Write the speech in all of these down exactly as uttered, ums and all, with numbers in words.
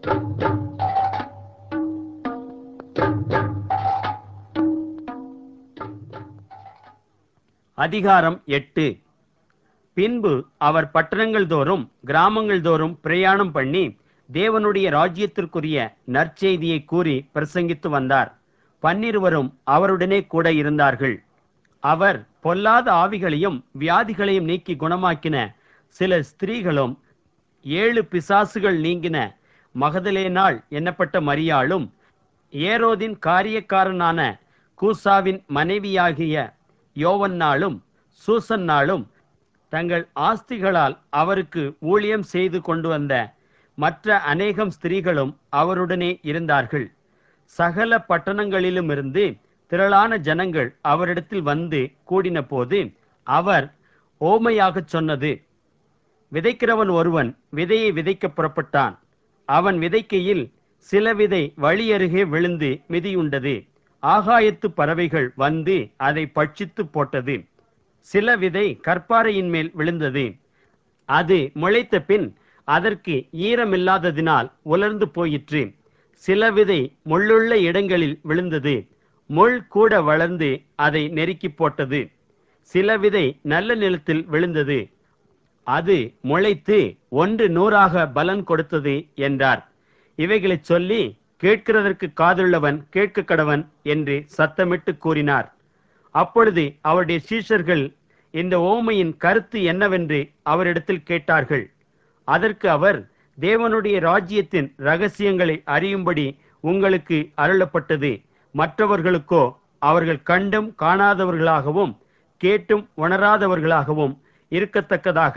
அதிகாரம் எட்டு. பின்பு அவர் பட்டணங்கள் தோறும் கிராமங்கள் தோறும் பிரயாணம் பண்ணி தேவனுடைய ராஜ்யத்திற்குரிய நற்செய்தியை கூறி பிரசங்கித்து வந்தார். பன்னிருவரும் அவருடனே கூட இருந்தார்கள். அவர் பொல்லாத ஆவிகளையும் வியாதிகளையும் நீக்கி குணமாக்கின சில ஸ்திரீகளும், ஏழு பிசாசுகள் நீங்கின மகதலேனாள் என்னப்பட்ட மரியாளும், ஏரோதின் காரியக்காரனான கூசாவின் மனைவியாகிய யோவன்னாளும் சூசன்னாளும், தங்கள் ஆஸ்திகளால் அவருக்கு ஊழியம் செய்து கொண்டு வந்த மற்ற அநேகம் ஸ்திரீகளும் அவருடனே இருந்தார்கள். சகல பட்டணங்களிலுமிருந்து திரளான ஜனங்கள் அவரிடத்தில் வந்து கூடின போது அவர் ஓமையாகச் சொன்னது: விதைக்கிறவன் ஒருவன் விதையை விதைக்க புறப்பட்டான். அவன் விதைக்கையில் சில விதை வழியருகே விழுந்து மிதியுண்டது. ஆகாயத்து பறவைகள் வந்து அதை பட்சித்து போட்டது. சில விதை கற்பாறையின் மேல் விழுந்தது. அது முளைத்த பின் அதற்கு ஈரமில்லாததினால் உலர்ந்து போயிற்று. சில விதை முள்ளுள்ள இடங்களில் விழுந்தது. முள் கூட வளர்ந்து அதை நெருக்கி போட்டது. சில விதை நல்ல நிலத்தில் விழுந்தது. அது முளைத்து ஒன்று நூறாக பலன் கொடுத்தது என்றார். இவைகளை சொல்லி, கேட்கிறதற்கு காதுள்ளவன் கேட்க கடவன் என்று சத்தமிட்டு கூறினார். அப்பொழுது அவருடைய சீஷர்கள் இந்த ஓமையின் கருத்து என்னவென்று அவரிடத்தில் கேட்டார்கள். அதற்கு அவர், தேவனுடைய ராஜ்யத்தின் இரகசியங்களை அறியும்படி உங்களுக்கு அருளப்பட்டது. மற்றவர்களுக்கோ அவர்கள் கண்டும் காணாதவர்களாகவும் கேட்டும் உணராதவர்களாகவும் இருக்கத்தக்கதாக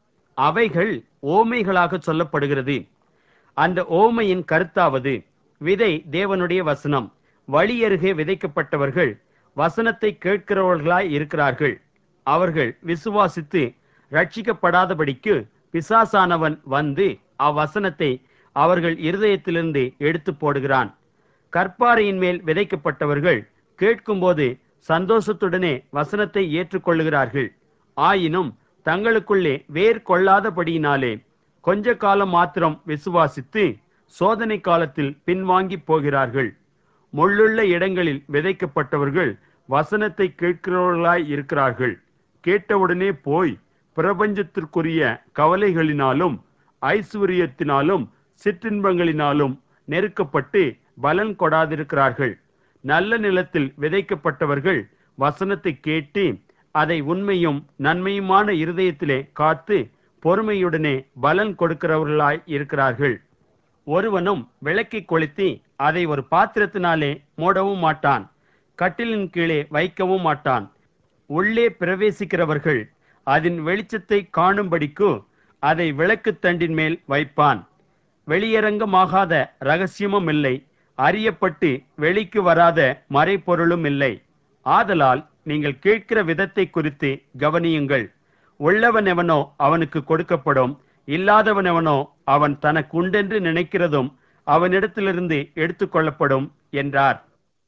அவைகள் ஓமைகளாக சொல்லப்படுகிறது. அந்த ஓமையின் கருத்தாவது: விதை தேவனுடைய வசனம். வழியருகே விதைக்கப்பட்டவர்கள் வசனத்தை கேட்கிறவர்களாய் இருக்கிறார்கள். அவர்கள் விசுவாசித்து ரட்சிக்கப்படாதபடிக்கு பிசாசானவன் வந்து அவ்வசனத்தை அவர்கள் இருதயத்திலிருந்து எடுத்து போடுகிறான். கற்பாறையின் மேல் விதைக்கப்பட்டவர்கள் கேட்கும்போது சந்தோஷத்துடனே வசனத்தை ஏற்றுக்கொள்ளுகிறார்கள். ஆயினும் தங்களுக்குள்ளே வேர் கொள்ளாதபடியினாலே கொஞ்ச காலம் மாத்திரம் விசுவாசித்து சோதனை காலத்தில் பின்வாங்கி போகிறார்கள். முள்ளுள்ள இடங்களில் விதைக்கப்பட்டவர்கள் வசனத்தை கேட்கிறவர்களாய் இருக்கிறார்கள். கேட்டவுடனே போய் பிரபஞ்சத்திற்குரிய கவலைகளினாலும் ஐஸ்வர்யத்தினாலும் சிற்றின்பங்களினாலும் நெருக்கப்பட்டு பலன் கொடாதிருக்கிறார்கள். நல்ல நிலத்தில் விதைக்கப்பட்டவர்கள் வசனத்தை கேட்டு அதை உண்மையும் நன்மையுமான இருதயத்திலே காத்து பொறுமையுடனே பலன் கொடுக்கிறவர்களாய் இருக்கிறார்கள். ஒருவனும் விளக்கை கொளுத்தி அதை ஒரு பாத்திரத்தினாலே மூடவும் மாட்டான், கட்டிலின் கீழே வைக்கவும் மாட்டான். உள்ளே பிரவேசிக்கிறவர்கள் அதன் வெளிச்சத்தை காணும்படிக்கு அதை விளக்கு தண்டின் மேல் வைப்பான். வெளியரங்கமாகாத இரகசியமும் இல்லை, அறியப்பட்டு வெளிக்கு வராத மறைபொருளும் இல்லை. ஆதலால் நீங்கள் கேட்கிற விதத்தை குறித்து கவனியுங்கள். உள்ளவன் எவனோ அவனுக்கு கொடுக்கப்படும், இல்லாதவன் எவனோ அவன் தனக்கு உண்டென்று நினைக்கிறதும் அவனிடத்திலிருந்து எடுத்துக்கொள்ளப்படும் என்றார்.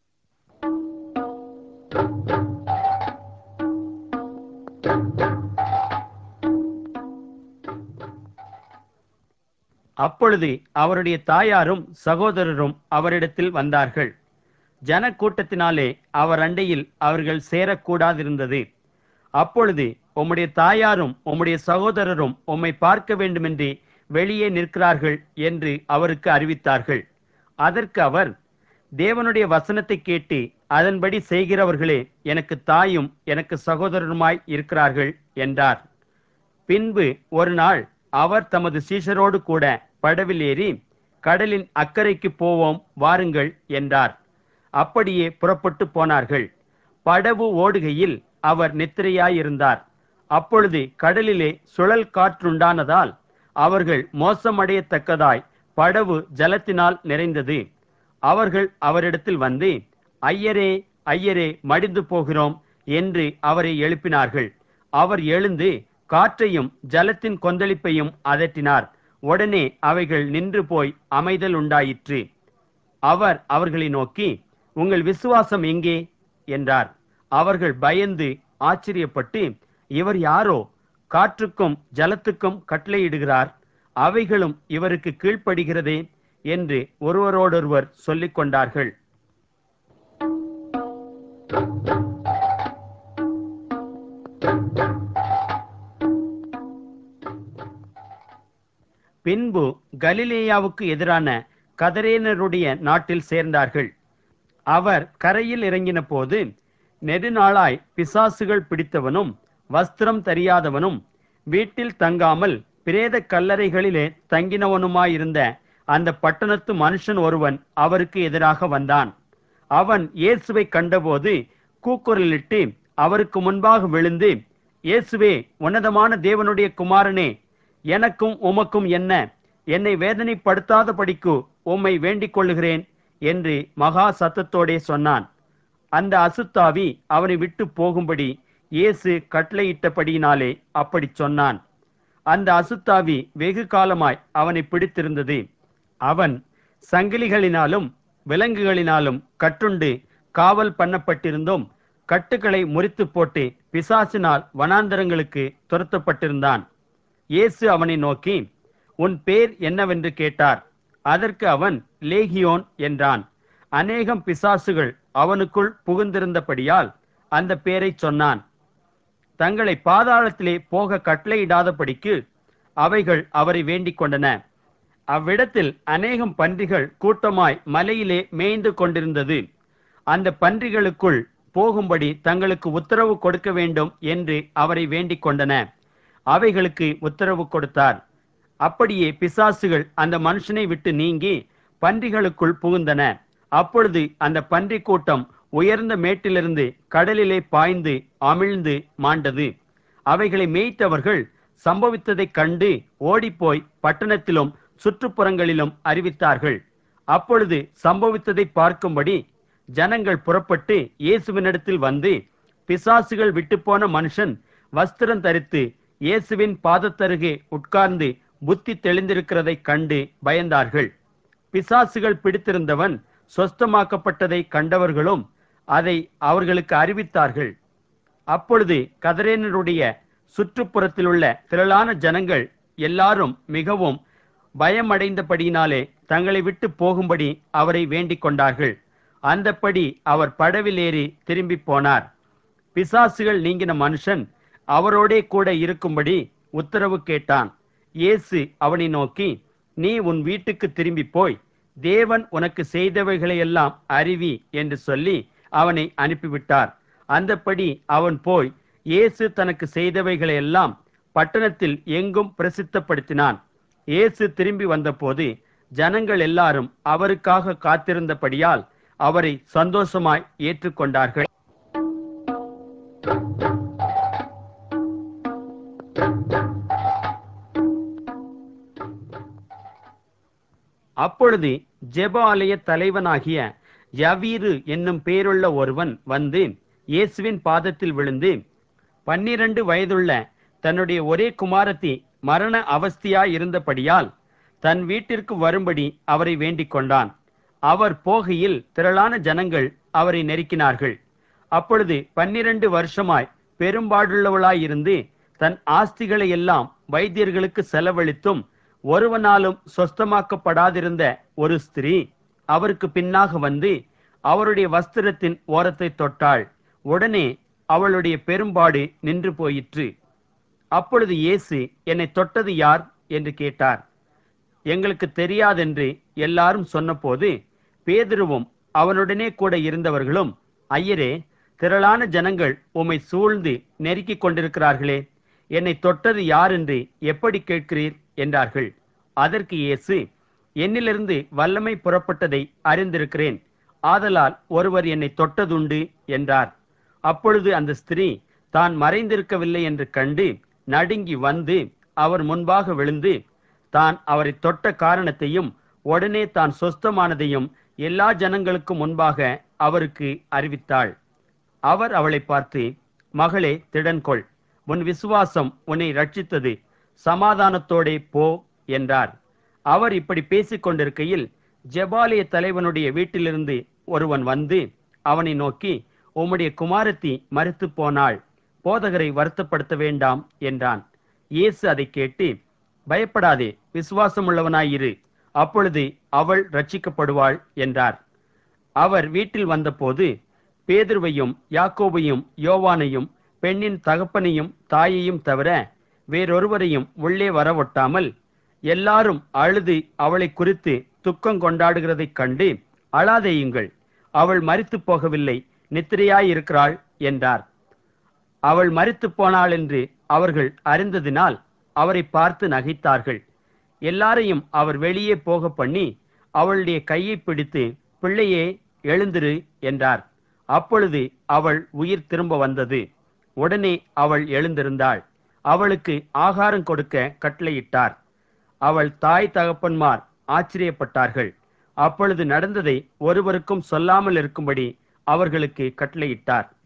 அப்பொழுது அவருடைய தாயாரும் சகோதரரும் அவரிடத்தில் வந்தார்கள். ஜனக்கூட்டத்தினாலே அவர் அண்டையில் அவர்கள் சேரக்கூடாதிருந்தது. அப்பொழுது, உம்முடைய தாயாரும் உம்முடைய சகோதரரும் உம்மை பார்க்க வேண்டுமென்று வெளியே நிற்கிறார்கள் என்று அவருக்கு அறிவித்தார்கள். அதற்கு அவர், தேவனுடைய வசனத்தை கேட்டு அதன்படி செய்கிறவர்களே எனக்கு தாயும் எனக்கு சகோதரருமாய் இருக்கிறார்கள் என்றார். பின்பு ஒரு நாள் அவர் தமது சீஷரோடு கூட படவில் ஏறி, கடலின் அக்கறைக்கு போவோம் வாருங்கள் என்றார். அப்படியே புறப்பட்டு போனார்கள். படவு ஓடுகையில் அவர் நித்திரையாயிருந்தார். அப்பொழுது கடலிலே சுழல் காற்றுண்டானதால் அவர்கள் மோசமடையத்தக்கதாய் படவு ஜலத்தினால் நிறைந்தது. அவர்கள் அவரிடத்தில் வந்து, ஐயரே ஐயரே மடிந்து போகிறோம் என்று அவரை எழுப்பினார்கள். அவர் எழுந்து காற்றையும் ஜலத்தின் கொந்தளிப்பையும் அதட்டினார். உடனே அவைகள் நின்று போய் அமைதல் உண்டாயிற்று. அவர் அவர்களை நோக்கி, உங்கள் விசுவாசம் எங்கே என்றார். அவர்கள் பயந்து ஆச்சரியப்பட்டு, இவர் யாரோ, காற்றுக்கும் ஜலத்துக்கும் கட்டளையிடுகிறார், அவைகளும் இவருக்கு கீழ்ப்படுகிறதே என்று ஒருவரோடொருவர் சொல்லிக் கொண்டார்கள். பின்பு கலிலேயாவுக்கு எதிரான கதரேனருடைய நாட்டில் சேர்ந்தார்கள். அவர் கரையில் இறங்கின போது நெடுநாளாய் பிசாசுகள் பிடித்தவனும் வஸ்திரம் தெரியாதவனும் வீட்டில் தங்காமல் பிரேத கல்லறைகளிலே தங்கினவனுமாயிருந்த அந்த பட்டணத்து மனுஷன் ஒருவன் அவருக்கு எதிராக வந்தான். அவன் இயேசுவை கண்டபோது கூக்குரலிட்டு அவருக்கு முன்பாக விழுந்து, இயேசுவே, உன்னதமான தேவனுடைய குமாரனே, எனக்கும் உமக்கும் என்ன? என்னை வேதனைப்படுத்தாதபடிக்கு உம்மை வேண்டிக் கொள்ளுகிறேன் என்று மகா சத்தத்தோடே சொன்னான். அந்த அசுத்தாவி அவனை விட்டு போகும்படி இயேசு கட்டளையிட்டபடியினாலே அப்படி சொன்னான். அந்த அசுத்தாவி வெகு காலமாய் அவனை பிடித்திருந்தது. அவன் சங்கிலிகளினாலும் விலங்குகளினாலும் கட்டுண்டு காவல் பண்ணப்பட்டிருந்தும் கட்டுகளை முறித்து போட்டு பிசாசினால் வனாந்தரங்களுக்கு துரத்தப்பட்டிருந்தான். இயேசு அவனை நோக்கி, உன் பேர் என்னவென்று கேட்டார். அதற்கு அவன் லேகியோன் என்றான். அநேகம் பிசாசுகள் அவனுக்குள் புகுந்திருந்தபடியால் அந்த பேரை சொன்னான். தங்களை பாதாளத்திலே போக கட்டளையிடாதபடிக்கு அவைகள் அவரை வேண்டிக் கொண்டன. அவ்விடத்தில் அநேகம் பன்றிகள் கூட்டமாய் மலையிலே மேய்ந்து கொண்டிருந்தது. அந்த பன்றிகளுக்குள் போகும்படி தங்களுக்கு உத்தரவு கொடுக்க வேண்டும் என்று அவரை வேண்டிக் கொண்டன. அவைகளுக்கு உத்தரவு கொடுத்தார். அப்படியே பிசாசுகள் அந்த மனுஷனை விட்டு நீங்கி பன்றிகளுக்குள் புகுந்தன. அப்பொழுது அந்த பன்றி கூட்டம் உயர்ந்த மேட்டிலிருந்து கடலிலே பாய்ந்து அமிழ்ந்து மாண்டது. அவைகளை மேய்த்தவர்கள் சம்பவித்ததைக் கண்டு ஓடிப்போய் பட்டணத்திலும் சுற்றுப்புறங்களிலும் அறிவித்தார்கள். அப்பொழுது சம்பவித்ததை பார்க்கும்படி ஜனங்கள் புறப்பட்டு இயேசுவினிடத்தில் வந்து, பிசாசுகள் விட்டுப்போன மனுஷன் வஸ்திரம் தரித்து இயேசுவின் பாதத்தருகே உட்கார்ந்து புத்தி தெளிந்திருக்கிறதை கண்டு பயந்தார்கள். பிசாசுகள் பிடித்திருந்தவன் சொஸ்தமாக்கப்பட்டதை கண்டவர்களும் அதை அவர்களுக்கு அறிவித்தார்கள். அப்பொழுது கதரேனருடைய சுற்றுப்புறத்திலுள்ள திரளான ஜனங்கள் எல்லாரும் மிகவும் பயமடைந்தபடியினாலே தங்களை விட்டு போகும்படி அவரை வேண்டிக் கொண்டார்கள். அந்தப்படி அவர் படவில் ஏறி திரும்பி போனார். பிசாசுகள் நீங்கின மனுஷன் அவரோடே கூட இருக்கும்படி உத்தரவு கேட்டான். இயேசு அவனை நோக்கி, நீ உன் வீட்டுக்கு திரும்பி போய் தேவன் உனக்கு செய்தவைகளையெல்லாம் அறிவி என்று சொல்லி அவனை அனுப்பிவிட்டார். அந்தப்படி அவன் போய் இயேசு தனக்கு செய்தவைகளையெல்லாம் பட்டணத்தில் எங்கும் பிரசித்தப்படுத்தினான். இயேசு திரும்பி வந்தபோது ஜனங்கள் எல்லாரும் அவருக்காக காத்திருந்தபடியால் அவரை சந்தோஷமாய் ஏற்றுக்கொண்டார்கள். அப்பொழுது ஜெப ஆலய தலைவனாகிய யவீரு என்னும் பேருள்ள ஒருவன் வந்து இயேசுவின் பாதத்தில் விழுந்து, பன்னிரண்டு வயதுள்ள தன்னுடைய ஒரே குமாரத்தி மரண அவஸ்தியாய் இருந்தபடியால் தன் வீட்டிற்கு வரும்படி அவரை வேண்டிக் கொண்டான். அவர் போகையில் திரளான ஜனங்கள் அவரை நெருக்கினார்கள். அப்பொழுது பன்னிரண்டு வருஷமாய் பெரும்பாடுள்ளவளாயிருந்து தன் ஆஸ்திகளை எல்லாம் வைத்தியர்களுக்கு செலவழித்தும் ஒருவனாலும் சொஸ்தமாக்கப்படாதிருந்த ஒரு ஸ்திரீ அவருக்கு பின்னாக வந்து அவருடைய வஸ்திரத்தின் ஓரத்தை தொட்டாள். உடனே அவளுடைய பெரும்பாடு நின்று போயிற்று. அப்பொழுது இயேசு, என்னை தொட்டது யார் என்று கேட்டார். எங்களுக்கு தெரியாதென்று எல்லாரும் சொன்னபோது பேதுருவும் அவனுடனே கூட இருந்தவர்களும், ஐயரே, திரளான ஜனங்கள் உம்மை சூழ்ந்து நெருக்கிக் கொண்டிருக்கிறார்களே, என்னை தொட்டது யார் என்று எப்படி கேட்கிறீர் என்றார்கள். அதற்கு இயேசு, என்னிலிருந்து வல்லமை புறப்பட்டதை அறிந்திருக்கிறேன், ஆதலால் ஒருவர் என்னை தொட்டதுண்டு என்றார். அப்பொழுது அந்த ஸ்திரீ தான் மறைந்திருக்கவில்லை என்று கண்டு நடுங்கி வந்து அவர் முன்பாக விழுந்து தான் அவரை தொட்ட காரணத்தையும் உடனே தான் சொஸ்தமானதையும் எல்லா ஜனங்களுக்கும் முன்பாக அவருக்கு அறிவித்தாள். அவர் அவளை பார்த்து, மகளே, திடன்கொள், உன் விசுவாசம் உன்னை ரட்சித்தது, சமாதானத்தோடே போ என்றார். அவர் இப்படி பேசிக் கொண்டிருக்கையில் ஜெபாலய தலைவனுடைய வீட்டிலிருந்து ஒருவன் வந்து அவனை நோக்கி, உம்முடைய குமாரத்தி மரித்து போனாள், போதகரை வருத்தப்படுத்த வேண்டாம் என்றான். இயேசு அதை கேட்டு, பயப்படாதே, விசுவாசமுள்ளவனாயிரு, அப்பொழுது அவள் ரட்சிக்கப்படுவாள் என்றார். அவர் வீட்டில் வந்தபோது பேதுருவையும் யாக்கோபையும் யோவானையும் பெண்ணின் தகப்பனையும் தாயையும் தவிர வேறொருவரையும் உள்ளே வரவொட்டாமல் எல்லாரும் அழுது அவளை குறித்து துக்கம் கொண்டாடுகிறதைக் கண்டு, அழாதேயுங்கள், அவள் மரித்துப் போகவில்லை, நித்திரையாயிருக்கிறாள் என்றார். அவள் மரித்துப் போனாள் என்று அவர்கள் அறிந்ததினால் அவரை பார்த்து நகைத்தார்கள். எல்லாரையும் அவர் வெளியே போக பண்ணி அவளுடைய கையை பிடித்து, பிள்ளையே எழுந்திரு என்றார். அப்பொழுது அவள் உயிர் திரும்ப வந்தது. உடனே அவள் எழுந்திருந்தாள். அவளுக்கு ஆகாரம் கொடுக்க கட்டளையிட்டார். அவள் தாய் தகப்பன்மார் ஆச்சரியப்பட்டார்கள். அப்பொழுது நடந்ததை ஒருவருக்கும் சொல்லாமல் இருக்கும்படி அவர்களுக்கு கட்டளையிட்டார்.